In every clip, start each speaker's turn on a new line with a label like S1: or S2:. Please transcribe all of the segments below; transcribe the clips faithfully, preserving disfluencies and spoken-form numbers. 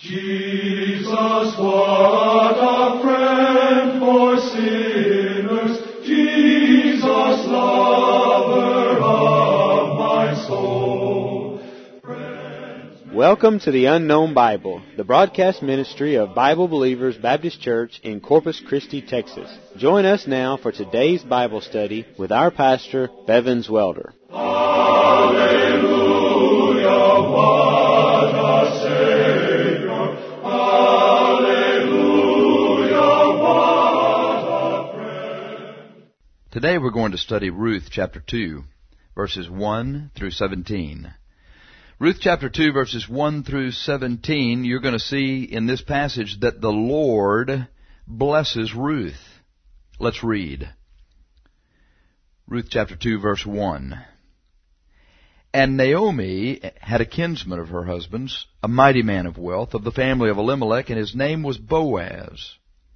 S1: Jesus, what a friend for sinners, Jesus, lover of my soul. Friends,
S2: Welcome to the Unknown Bible, the broadcast ministry of Bible Believers Baptist Church in Corpus Christi, Texas. Join us now for today's Bible study with our pastor, Bevins Welder.
S1: Hallelujah, what a Savior. Hallelujah, what a friend.
S3: Today we're going to study Ruth chapter two, verses one through seventeen. Ruth chapter two, verses one through seventeen, you're going to see in this passage that the Lord blesses Ruth. Let's read. Ruth chapter two, verse one. And Naomi had a kinsman of her husband's, a mighty man of wealth, of the family of Elimelech, and his name was Boaz.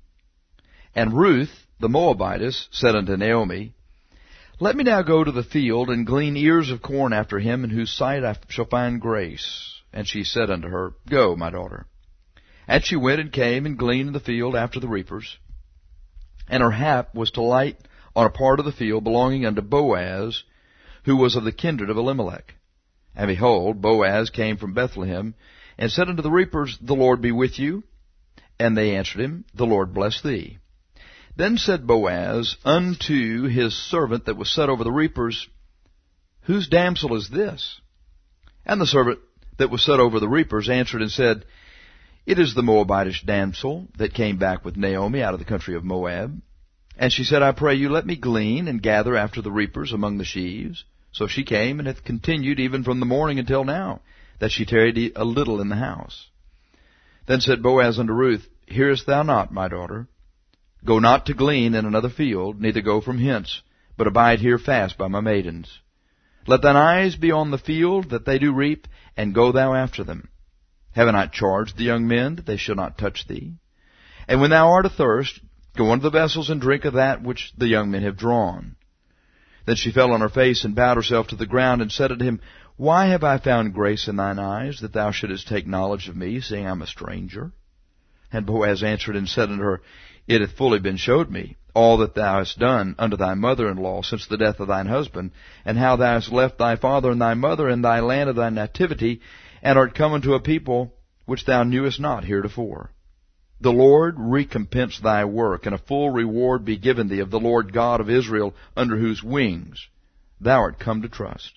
S3: And Ruth, the Moabitess, said unto Naomi, Let me now go to the field, and glean ears of corn after him, in whose sight I shall find grace. And she said unto her, Go, my daughter. And she went and came, and gleaned in the field after the reapers. And her hap was to light on a part of the field belonging unto Boaz, who was of the kindred of Elimelech. And behold, Boaz came from Bethlehem, and said unto the reapers, The Lord be with you. And they answered him, The Lord bless thee. Then said Boaz unto his servant that was set over the reapers, Whose damsel is this? And the servant that was set over the reapers answered and said, It is the Moabitish damsel that came back with Naomi out of the country of Moab. And she said, I pray you, let me glean and gather after the reapers among the sheaves. So she came, and hath continued even from the morning until now, that she tarried a little in the house. Then said Boaz unto Ruth, Hearest thou not, my daughter? Go not to glean in another field, neither go from hence, but abide here fast by my maidens. Let thine eyes be on the field that they do reap, and go thou after them. Have I not charged the young men that they shall not touch thee? And when thou art athirst, go unto the vessels and drink of that which the young men have drawn. Then she fell on her face and bowed herself to the ground, and said unto him, Why have I found grace in thine eyes, that thou shouldest take knowledge of me, seeing I am a stranger? And Boaz answered and said unto her, It hath fully been showed me, all that thou hast done unto thy mother-in-law since the death of thine husband, and how thou hast left thy father and thy mother and thy land of thy nativity, and art come unto a people which thou knewest not heretofore. The Lord recompense thy work, and a full reward be given thee of the Lord God of Israel, under whose wings thou art come to trust.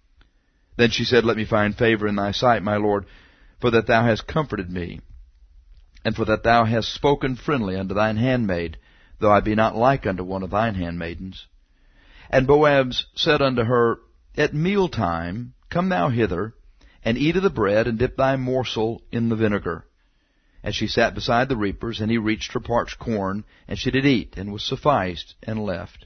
S3: Then she said, Let me find favor in thy sight, my Lord, for that thou hast comforted me, and for that thou hast spoken friendly unto thine handmaid, though I be not like unto one of thine handmaidens. And Boaz said unto her, At mealtime come thou hither, and eat of the bread, and dip thy morsel in the vinegar. And she sat beside the reapers, and he reached her parched corn, and she did eat, and was sufficed, and left.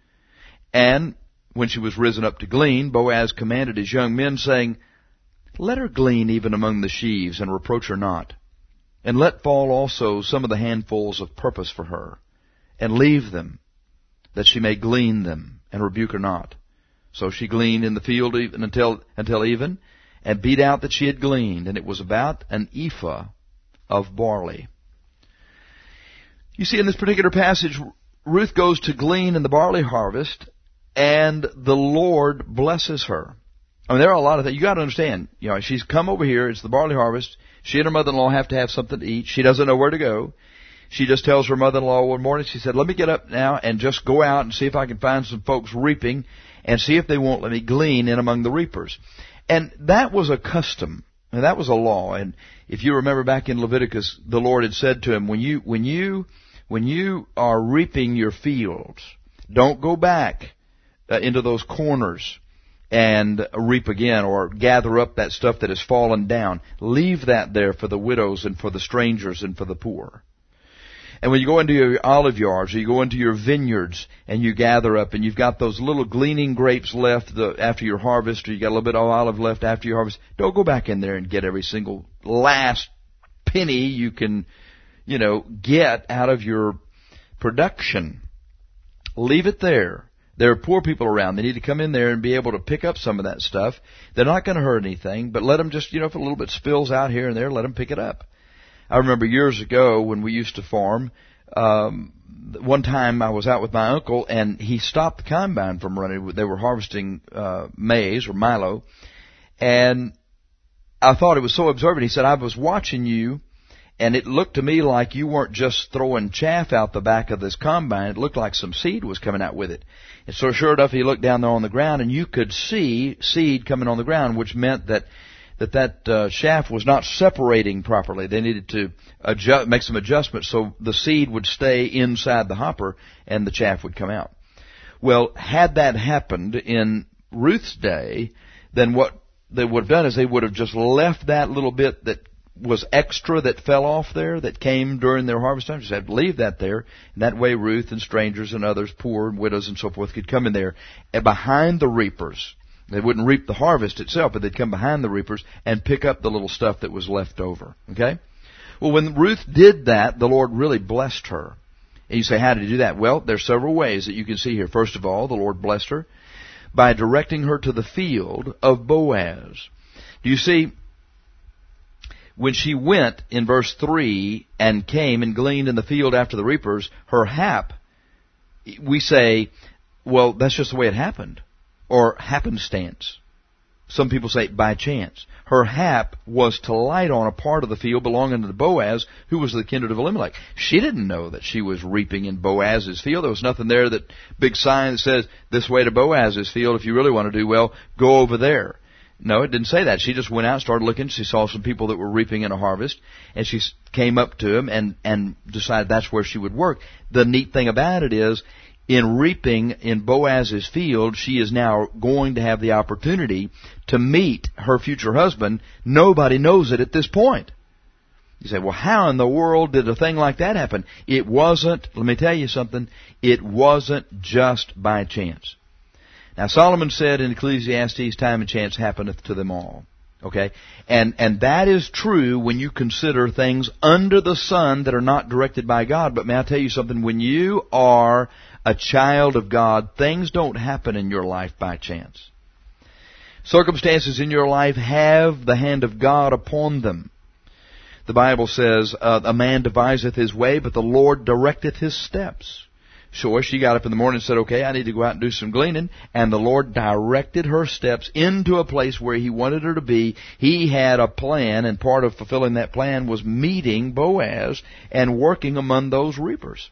S3: And when she was risen up to glean, Boaz commanded his young men, saying, Let her glean even among the sheaves, and reproach her not. And let fall also some of the handfuls of purpose for her, and leave them, that she may glean them, and rebuke her not. So she gleaned in the field even until, until even, and beat out that she had gleaned, and it was about an ephah of barley. You see, in this particular passage, Ruth goes to glean in the barley harvest, and the Lord blesses her. I mean, there are a lot of things. You got to understand, you know, she's come over here, it's the barley harvest. She and her mother-in-law have to have something to eat. She doesn't know where to go. She just tells her mother-in-law one morning, she said, Let me get up now and just go out and see if I can find some folks reaping, and see if they won't let me glean in among the reapers. And that was a custom. And that was a law. And if you remember back in Leviticus, the Lord had said to him, when you, when you, when you are reaping your fields, don't go back uh, into those corners and reap again, or gather up that stuff that has fallen down. Leave that there for the widows and for the strangers and for the poor. And when you go into your olive yards, or you go into your vineyards, and you gather up, and you've got those little gleaning grapes left the, after your harvest, or you got a little bit of olive left after your harvest, don't go back in there and get every single last penny you can, you know, get out of your production. Leave it there. There are poor people around. They need to come in there and be able to pick up some of that stuff. They're not going to hurt anything, but let them just, you know, if a little bit spills out here and there, let them pick it up. I remember years ago when we used to farm, um, one time I was out with my uncle, and he stopped the combine from running. They were harvesting uh, maize or milo, and I thought it was so observant. He said, I was watching you, and it looked to me like you weren't just throwing chaff out the back of this combine. It looked like some seed was coming out with it. And so sure enough, he looked down there on the ground, and you could see seed coming on the ground, which meant that that that uh, shaft was not separating properly. They needed to adjust, make some adjustments so the seed would stay inside the hopper and the chaff would come out. Well, had that happened in Ruth's day, then what they would have done is they would have just left that little bit that was extra that fell off there, that came during their harvest time. Just had to leave that there, and that way Ruth and strangers and others, poor and widows and so forth, could come in there and behind the reapers. They wouldn't reap the harvest itself, but they'd come behind the reapers and pick up the little stuff that was left over. Okay? Well, when Ruth did that, the Lord really blessed her. And you say, how did he do that? Well, there's several ways that you can see here. First of all, the Lord blessed her by directing her to the field of Boaz. Do you see, when she went in verse three and came and gleaned in the field after the reapers, her hap, we say, well, that's just the way it happened. Or happenstance. Some people say by chance. Her hap was to light on a part of the field belonging to Boaz, who was the kindred of Elimelech. She didn't know that she was reaping in Boaz's field. There was nothing there, that big sign that says, this way to Boaz's field. If you really want to do well, go over there. No, it didn't say that. She just went out and started looking. She saw some people that were reaping in a harvest, and she came up to them and, and decided that's where she would work. The neat thing about it is, in reaping in Boaz's field, she is now going to have the opportunity to meet her future husband. Nobody knows it at this point. You say, well, how in the world did a thing like that happen? It wasn't, let me tell you something, it wasn't just by chance. Now, Solomon said in Ecclesiastes, time and chance happeneth to them all. Okay? And, and that is true when you consider things under the sun that are not directed by God. But may I tell you something? When you are a child of God, things don't happen in your life by chance. Circumstances in your life have the hand of God upon them. The Bible says, uh, a man deviseth his way, but the Lord directeth his steps. Sure, she got up in the morning and said, okay, I need to go out and do some gleaning. And the Lord directed her steps into a place where He wanted her to be. He had a plan, and part of fulfilling that plan was meeting Boaz and working among those reapers.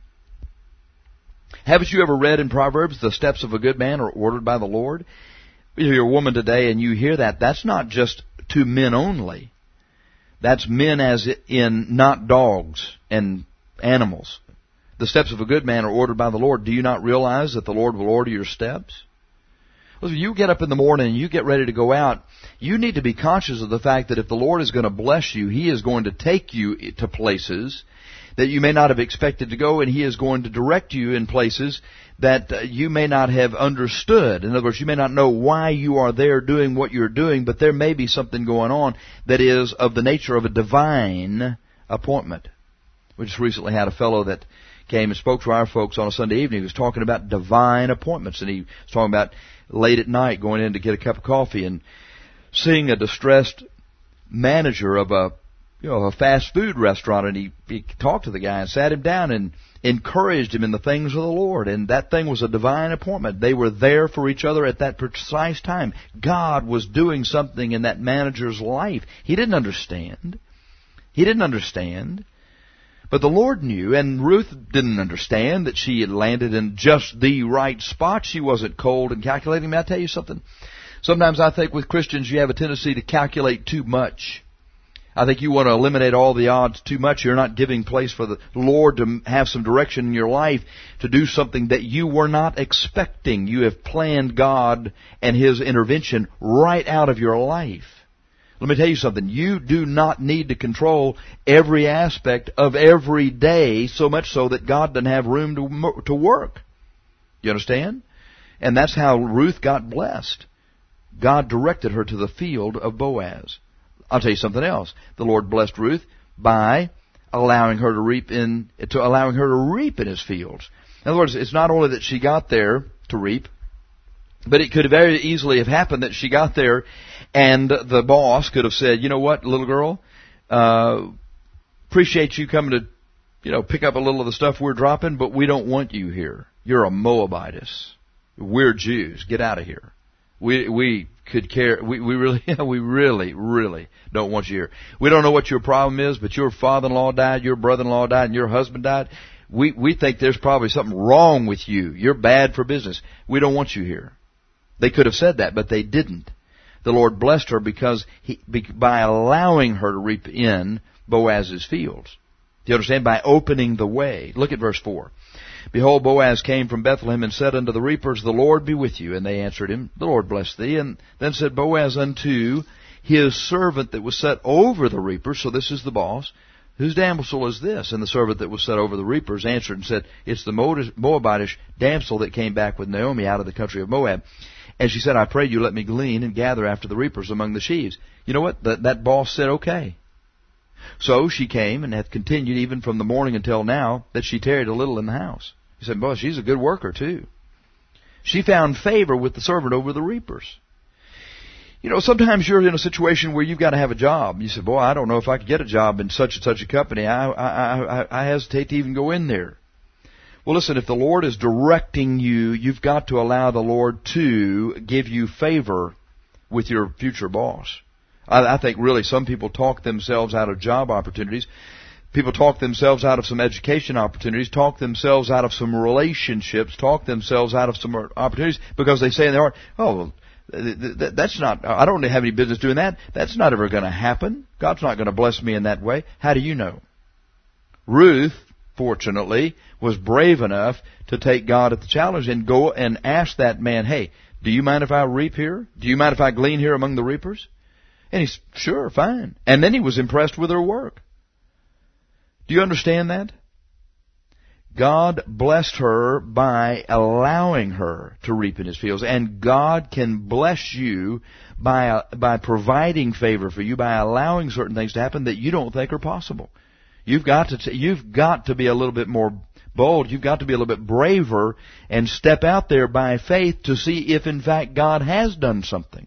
S3: Haven't you ever read in Proverbs, the steps of a good man are ordered by the Lord? If you're a woman today and you hear that, that's not just to men only. That's men as in not dogs and animals. The steps of a good man are ordered by the Lord. Do you not realize that the Lord will order your steps? Well, if you get up in the morning and you get ready to go out, you need to be conscious of the fact that if the Lord is going to bless you, He is going to take you to places that you may not have expected to go, and He is going to direct you in places that you may not have understood. In other words, you may not know why you are there doing what you're doing, but there may be something going on that is of the nature of a divine appointment. We just recently had a fellow that came and spoke to our folks on a Sunday evening. He was talking about divine appointments, and he was talking about late at night going in to get a cup of coffee and seeing a distressed manager of a you know a fast food restaurant, and he, he talked to the guy and sat him down and encouraged him in the things of the Lord. And that thing was a divine appointment. They were there for each other at that precise time. God was doing something in that manager's life. He didn't understand. He didn't understand. But the Lord knew, and Ruth didn't understand that she had landed in just the right spot. She wasn't cold and calculating. May I tell you something? Sometimes I think with Christians you have a tendency to calculate too much. I think you want to eliminate all the odds too much. You're not giving place for the Lord to have some direction in your life to do something that you were not expecting. You have planned God and His intervention right out of your life. Let me tell you something. You do not need to control every aspect of every day, so much so that God doesn't have room to to work. You understand? And that's how Ruth got blessed. God directed her to the field of Boaz. I'll tell you something else. The Lord blessed Ruth by allowing her to reap in to allowing her to reap in His fields. In other words, it's not only that she got there to reap, but it could very easily have happened that she got there and the boss could have said, you know what, little girl, uh, appreciate you coming to, you know, pick up a little of the stuff we're dropping, but we don't want you here. You're a Moabitess. We're Jews. Get out of here. We we could care. We we really we really really don't want you here. We don't know what your problem is, but your father-in-law died, your brother-in-law died, and your husband died. We we think there's probably something wrong with you. You're bad for business. We don't want you here. They could have said that, but they didn't. The Lord blessed her because he by allowing her to reap in Boaz's fields. Do you understand? By opening the way. Look at verse four. Behold, Boaz came from Bethlehem and said unto the reapers, The Lord be with you. And they answered him, The Lord bless thee. And then said Boaz unto his servant that was set over the reapers, so this is the boss, Whose damsel is this? And the servant that was set over the reapers answered and said, It's the Moabitish damsel that came back with Naomi out of the country of Moab. And she said, I pray you let me glean and gather after the reapers among the sheaves. You know what? That, that boss said, okay. So she came and hath continued even from the morning until now that she tarried a little in the house. He said, boy, she's a good worker too. She found favor with the servant over the reapers. You know, sometimes you're in a situation where you've got to have a job. You say, boy, I don't know if I could get a job in such and such a company. I, I, I, I hesitate to even go in there. Well, listen, if the Lord is directing you, you've got to allow the Lord to give you favor with your future boss. I, I think really some people talk themselves out of job opportunities. People talk themselves out of some education opportunities, talk themselves out of some relationships, talk themselves out of some opportunities because they say in their heart, oh, that's not, I don't have any business doing that. That's not ever going to happen. God's not going to bless me in that way. How do you know? Ruth, fortunately, was brave enough to take God at the challenge and go and ask that man, hey, do you mind if I reap here? Do you mind if I glean here among the reapers? And he's, sure, fine. And then he was impressed with her work. Do you understand that? God blessed her by allowing her to reap in His fields. And God can bless you by by providing favor for you, by allowing certain things to happen that you don't think are possible. You've got to t- you've got to be a little bit more bold. You've got to be a little bit braver and step out there by faith to see if in fact God has done something.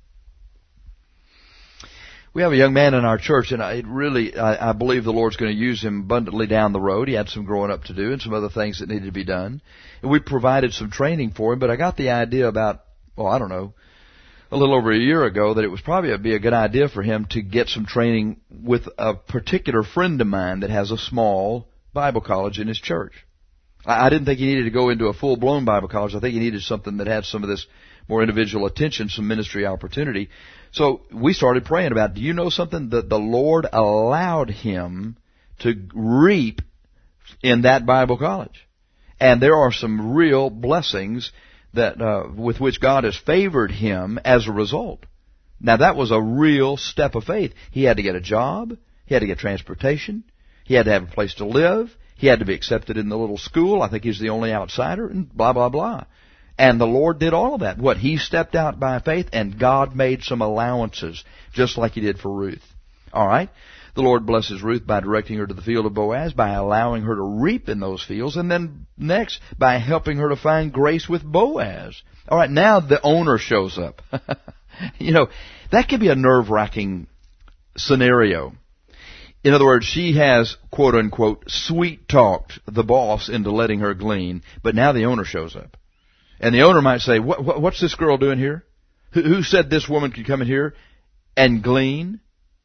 S3: We have a young man in our church, and I really, I, I believe the Lord's going to use him abundantly down the road. He had some growing up to do and some other things that needed to be done. And we provided some training for him, but I got the idea about, well, I don't know, a little over a year ago that it was probably a, be a good idea for him to get some training with a particular friend of mine that has a small Bible college in his church. I, I didn't think he needed to go into a full-blown Bible college. I think he needed something that had some of this more individual attention, some ministry opportunity. So we started praying about, do you know something? That the Lord allowed him to reap in that Bible college. And there are some real blessings that uh, with which God has favored him as a result. Now that was a real step of faith. He had to get a job. He had to get transportation. He had to have a place to live. He had to be accepted in the little school. I think he's the only outsider, and blah, blah, blah. And the Lord did all of that. What? He stepped out by faith, and God made some allowances, just like He did for Ruth. All right? The Lord blesses Ruth by directing her to the field of Boaz, by allowing her to reap in those fields, and then next, by helping her to find grace with Boaz. All right, now the owner shows up. You know, that could be a nerve-wracking scenario. In other words, she has, quote-unquote, sweet-talked the boss into letting her glean, but now the owner shows up. And the owner might say, what, what, what's this girl doing here? Who, who said this woman could come in here and glean?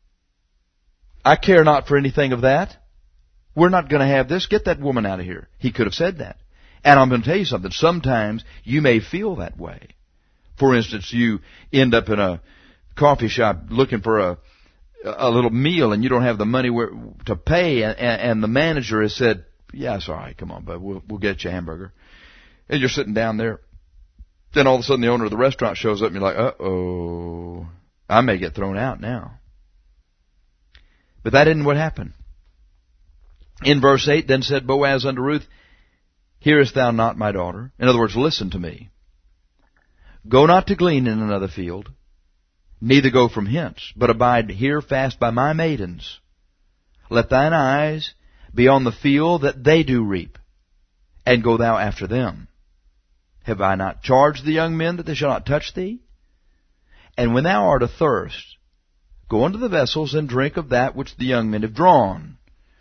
S3: I care not for anything of that. We're not going to have this. Get that woman out of here. He could have said that. And I'm going to tell you something. Sometimes you may feel that way. For instance, you end up in a coffee shop looking for a, a little meal and you don't have the money where, to pay. And, and the manager has said, yeah, it's all right. Come on, bud. We'll, we'll get you a hamburger. And you're sitting down there. Then all of a sudden the owner of the restaurant shows up and you're like, uh-oh, I may get thrown out now. But that isn't what happened. In verse eight, then said Boaz unto Ruth, Hearest thou not, my daughter? In other words, listen to me. Go not to glean in another field, neither go from hence, but abide here fast by my maidens. Let thine eyes be on the field that they do reap, and go thou after them. Have I not charged the young men that they shall not touch thee? And when thou art athirst, go unto the vessels and drink of that which the young men have drawn.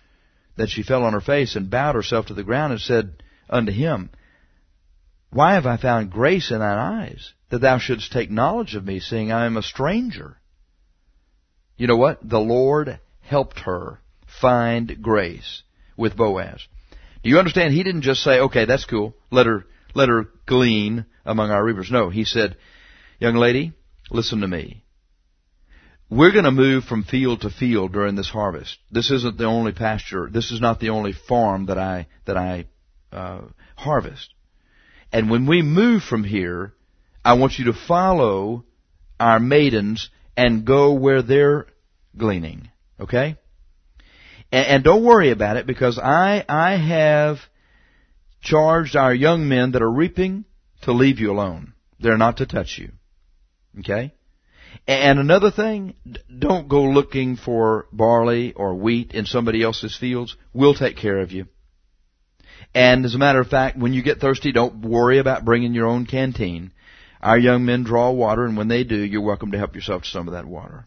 S3: Then she fell on her face and bowed herself to the ground and said unto him, Why have I found grace in thine eyes, that thou shouldst take knowledge of me, seeing I am a stranger? You know what? The Lord helped her find grace with Boaz. Do you understand? He didn't just say, okay, that's cool, let her, let her glean among our reapers. No, he said, young lady, listen to me. We're going to move from field to field during this harvest. This isn't the only pasture. This is not the only farm that I, that I, uh, harvest. And when we move from here, I want you to follow our maidens and go where they're gleaning. Okay? And, and don't worry about it, because I, I have charged our young men that are reaping to leave you alone. They're not to touch you. Okay? And another thing, don't go looking for barley or wheat in somebody else's fields. We'll take care of you. And as a matter of fact, when you get thirsty, don't worry about bringing your own canteen. Our young men draw water, and when they do, you're welcome to help yourself to some of that water.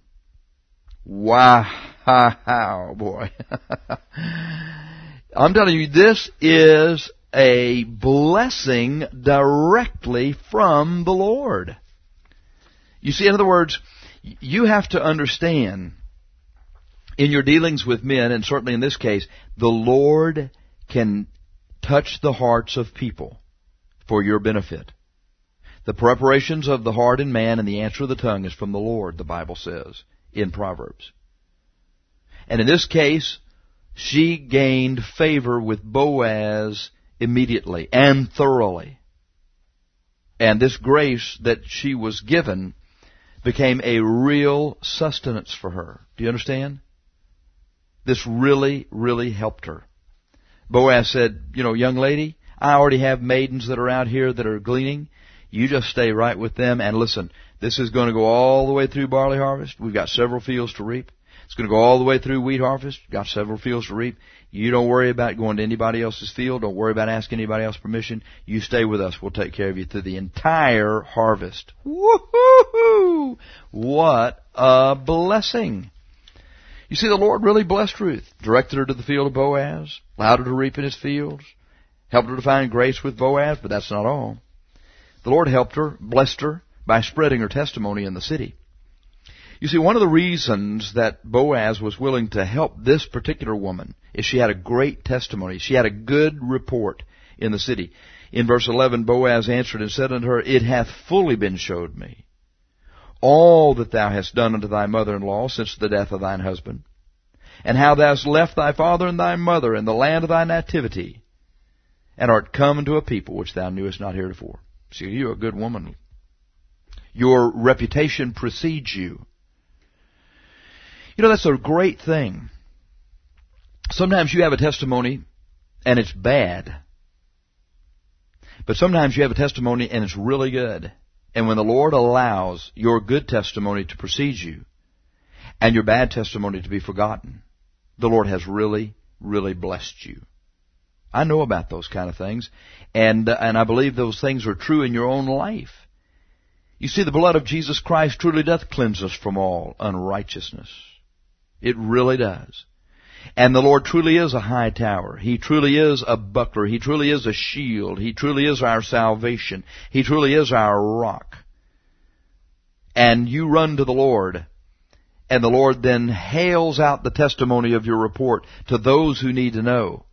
S3: Wow, boy. I'm telling you, this is a blessing directly from the Lord. You see, in other words, you have to understand in your dealings with men, and certainly in this case, the Lord can touch the hearts of people for your benefit. The preparations of the heart in man and the answer of the tongue is from the Lord, the Bible says in Proverbs. And in this case, she gained favor with Boaz immediately and thoroughly. And this grace that she was given became a real sustenance for her. Do you understand? This really, really helped her. Boaz said, you know, young lady, I already have maidens that are out here that are gleaning. You just stay right with them. And listen, this is going to go all the way through barley harvest. We've got several fields to reap. It's going to go all the way through wheat harvest. We've got several fields to reap. You don't worry about going to anybody else's field. Don't worry about asking anybody else permission. You stay with us. We'll take care of you through the entire harvest. Woo-hoo-hoo! What a blessing. You see, the Lord really blessed Ruth, directed her to the field of Boaz, allowed her to reap in his fields, helped her to find grace with Boaz, but that's not all. The Lord helped her, blessed her, by spreading her testimony in the city. You see, one of the reasons that Boaz was willing to help this particular woman is she had a great testimony. She had a good report in the city. In verse eleven, Boaz answered and said unto her, It hath fully been showed me all that thou hast done unto thy mother-in-law since the death of thine husband, and how thou hast left thy father and thy mother in the land of thy nativity, and art come into a people which thou knewest not heretofore. See, you're a good woman. Your reputation precedes you. You know, that's a great thing. Sometimes you have a testimony and it's bad. But sometimes you have a testimony and it's really good. And when the Lord allows your good testimony to precede you and your bad testimony to be forgotten, the Lord has really, really blessed you. I know about those kind of things, and uh, and I believe those things are true in your own life. You see, the blood of Jesus Christ truly doth cleanse us from all unrighteousness. It really does. And the Lord truly is a high tower. He truly is a buckler. He truly is a shield. He truly is our salvation. He truly is our rock. And you run to the Lord, and the Lord then hails out the testimony of your report to those who need to know.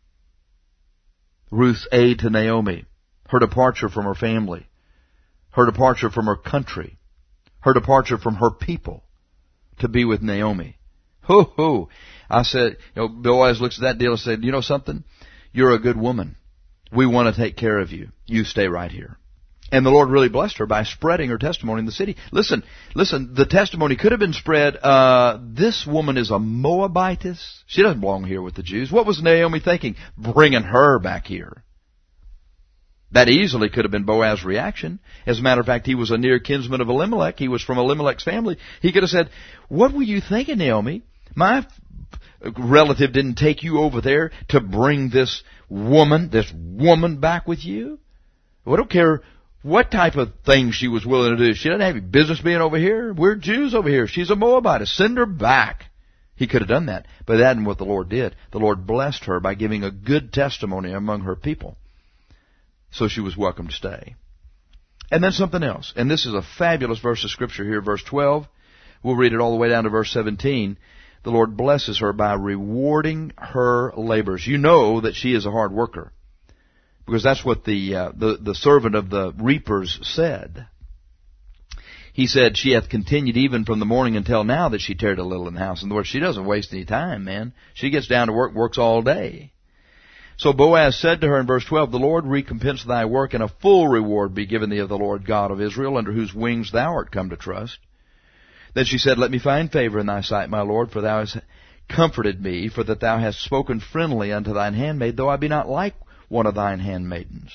S3: Ruth's aid to Naomi, her departure from her family, her departure from her country, her departure from her people to be with Naomi. Ho, ho. I said, you know, Boaz looks at that deal and said, you know something? You're a good woman. We want to take care of you. You stay right here. And the Lord really blessed her by spreading her testimony in the city. Listen, listen, the testimony could have been spread, uh, this woman is a Moabitess. She doesn't belong here with the Jews. What was Naomi thinking? Bringing her back here. That easily could have been Boaz's reaction. As a matter of fact, he was a near kinsman of Elimelech. He was from Elimelech's family. He could have said, what were you thinking, Naomi? My relative didn't take you over there to bring this woman, this woman back with you? Well, I don't care what type of thing she was willing to do. She doesn't have any business being over here. We're Jews over here. She's a Moabite. Send her back. He could have done that, but that isn't what the Lord did. The Lord blessed her by giving a good testimony among her people. So she was welcome to stay. And then something else. And this is a fabulous verse of Scripture here, verse twelve. We'll read it all the way down to verse seventeen. The Lord blesses her by rewarding her labors. You know that she is a hard worker, because that's what the uh, the, the servant of the reapers said. He said, she hath continued even from the morning until now that she tarried a little in the house. In other words, she doesn't waste any time, man. She gets down to work, works all day. So Boaz said to her in verse twelve, the Lord recompense thy work, and a full reward be given thee of the Lord God of Israel, under whose wings thou art come to trust. Then she said, let me find favor in thy sight, my Lord, for thou hast comforted me, for that thou hast spoken friendly unto thine handmaid, though I be not like one of thine handmaidens.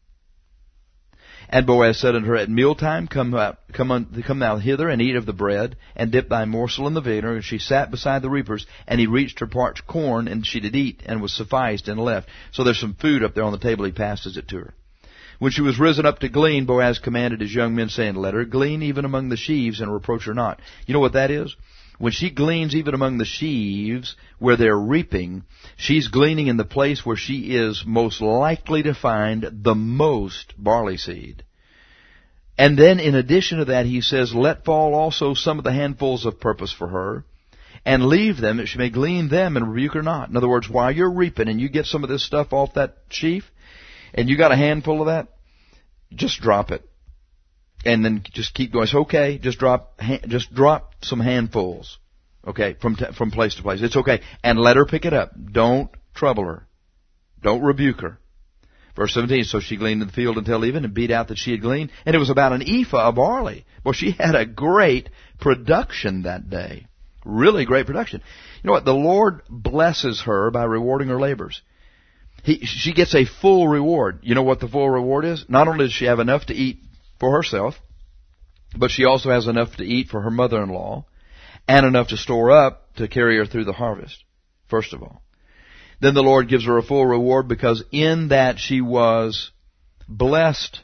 S3: And Boaz said unto her, at mealtime come out, come, un, come thou hither, and eat of the bread, and dip thy morsel in the vinegar. And she sat beside the reapers, and he reached her parched corn, and she did eat, and was sufficed, and left. So there's some food up there on the table. He passes it to her. When she was risen up to glean, Boaz commanded his young men, saying, let her glean even among the sheaves, and reproach her not. You know what that is? When she gleans even among the sheaves where they're reaping, she's gleaning in the place where she is most likely to find the most barley seed. And then in addition to that, he says, let fall also some of the handfuls of purpose for her, and leave them, that she may glean them and rebuke her not. In other words, while you're reaping and you get some of this stuff off that sheaf, and you got a handful of that, just drop it. And then just keep going. It's okay. Just drop, just drop some handfuls. Okay, from t- from place to place. It's okay, and let her pick it up. Don't trouble her. Don't rebuke her. Verse seventeen. So she gleaned in the field until even, and beat out that she had gleaned, and it was about an ephah of barley. Well, she had a great production that day. Really great production. You know what? The Lord blesses her by rewarding her labors. He, she gets a full reward. You know what the full reward is? Not only does she have enough to eat for herself, but she also has enough to eat for her mother-in-law, and enough to store up to carry her through the harvest, first of all. Then the Lord gives her a full reward, because in that she was blessed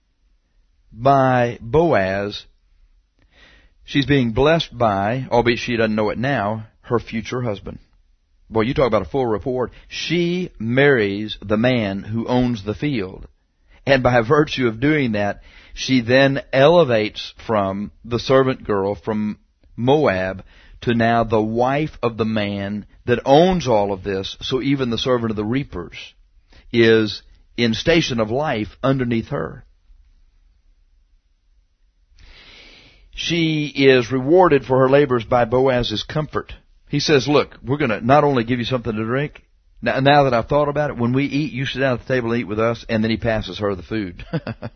S3: by Boaz, she's being blessed by, albeit she doesn't know it now, her future husband. Boy, you talk about a full reward. She marries the man who owns the field. And by virtue of doing that, she then elevates from the servant girl from Moab to now the wife of the man that owns all of this. So even the servant of the reapers is in station of life underneath her. She is rewarded for her labors by Boaz's comfort. He says, look, we're going to not only give you something to drink. Now, now that I've thought about it, when we eat, you sit down at the table and eat with us, and then he passes her the food.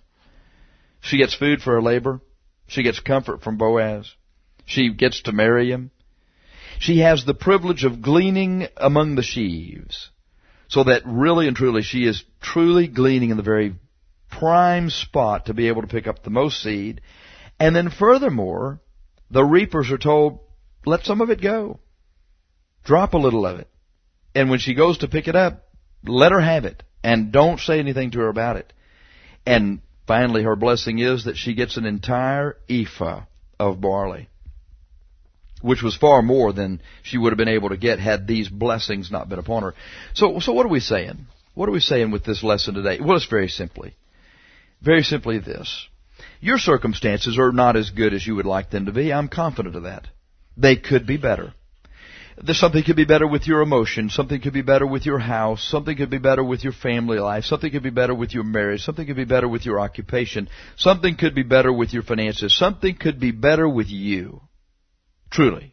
S3: She gets food for her labor. She gets comfort from Boaz. She gets to marry him. She has the privilege of gleaning among the sheaves, so that really and truly she is truly gleaning in the very prime spot to be able to pick up the most seed. And then furthermore, the reapers are told, let some of it go. Drop a little of it. And when she goes to pick it up, let her have it. And don't say anything to her about it. And finally, her blessing is that she gets an entire ephah of barley, which was far more than she would have been able to get had these blessings not been upon her. So, so what are we saying? What are we saying with this lesson today? Well, it's very simply, very simply this. Your circumstances are not as good as you would like them to be. I'm confident of that. They could be better. There's something could be better with your emotions. Something could be better with your house. Something could be better with your family life. Something could be better with your marriage. Something could be better with your occupation. Something could be better with your finances. Something could be better with you. Truly.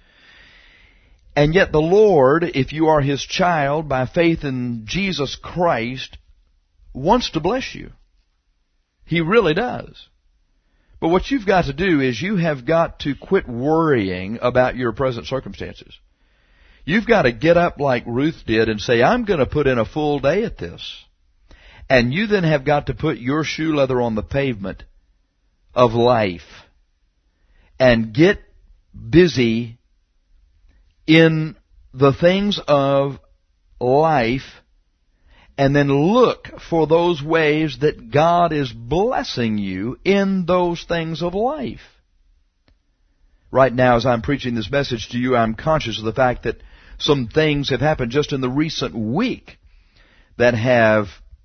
S3: And yet the Lord, if you are His child by faith in Jesus Christ, wants to bless you. He really does. But what you've got to do is you have got to quit worrying about your present circumstances. You've got to get up like Ruth did and say, I'm going to put in a full day at this. And you then have got to put your shoe leather on the pavement of life and get busy in the things of life, and then look for those ways that God is blessing you in those things of life. Right now, as I'm preaching this message to you, I'm conscious of the fact that some things have happened just in the recent week that have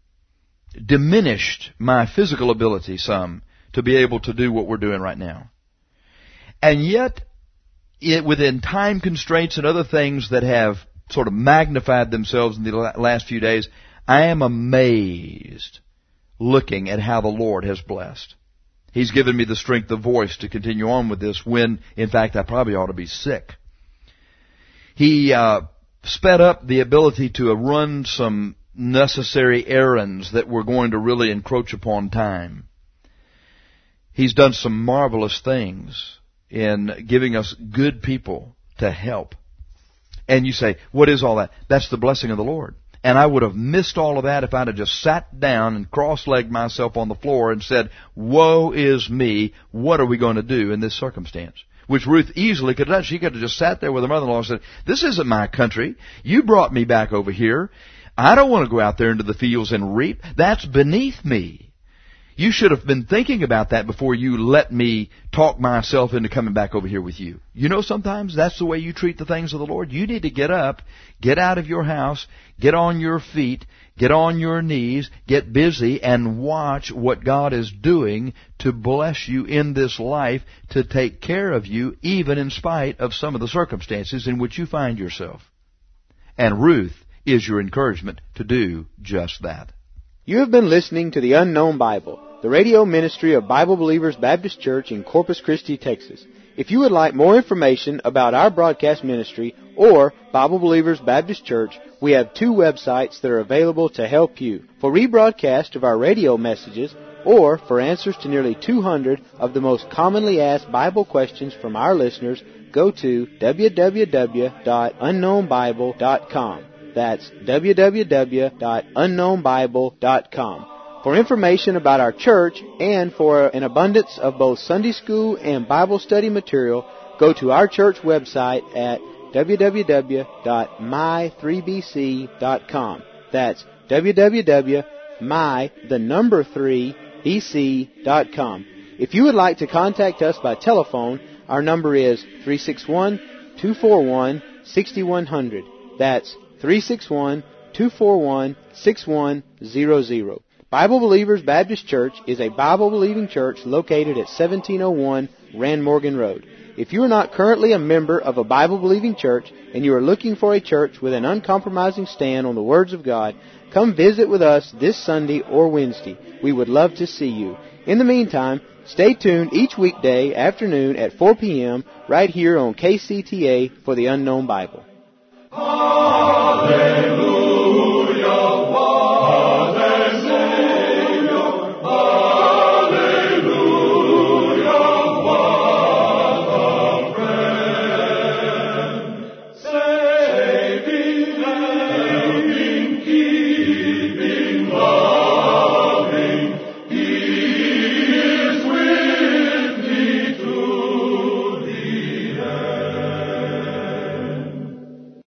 S3: diminished my physical ability some to be able to do what we're doing right now. And yet, it, within time constraints and other things that have sort of magnified themselves in the last few days, I am amazed looking at how the Lord has blessed. He's given me the strength of voice to continue on with this when, in fact, I probably ought to be sick. He uh, sped up the ability to run some necessary errands that were going to really encroach upon time. He's done some marvelous things in giving us good people to help. And you say, what is all that? That's the blessing of the Lord. And I would have missed all of that if I'd have just sat down and cross-legged myself on the floor and said, woe is me, what are we going to do in this circumstance? Which Ruth easily could have done. She could have just sat there with her mother-in-law and said, this isn't my country. You brought me back over here. I don't want to go out there into the fields and reap. That's beneath me. You should have been thinking about that before you let me talk myself into coming back over here with you. You know, sometimes that's the way you treat the things of the Lord. You need to get up, get out of your house, get on your feet, get on your knees, get busy, and watch what God is doing to bless you in this life, to take care of you, even in spite of some of the circumstances in which you find yourself. And Ruth is your encouragement to do just that.
S2: You have been listening to The Unknown Bible, the radio ministry of Bible Believers Baptist Church in Corpus Christi, Texas. If you would like more information about our broadcast ministry or Bible Believers Baptist Church, we have two websites that are available to help you. For rebroadcast of our radio messages or for answers to nearly two hundred of the most commonly asked Bible questions from our listeners, go to w w w dot unknown bible dot com. That's w w w dot unknown bible dot com. For information about our church and for an abundance of both Sunday school and Bible study material, go to our church website at w w w dot my three b c dot com. That's w w w dot my, the number three, b c dot com. If you would like to contact us by telephone, our number is three six one, two four one, six one zero zero. That's three six one, two four one, six one zero zero. Bible Believers Baptist Church is a Bible-believing church located at seventeen oh one Rand Morgan Road. If you are not currently a member of a Bible-believing church and you are looking for a church with an uncompromising stand on the words of God, come visit with us this Sunday or Wednesday. We would love to see you. In the meantime, stay tuned each weekday afternoon at four p.m. right here on K C T A for the Unknown Bible.
S1: Oh!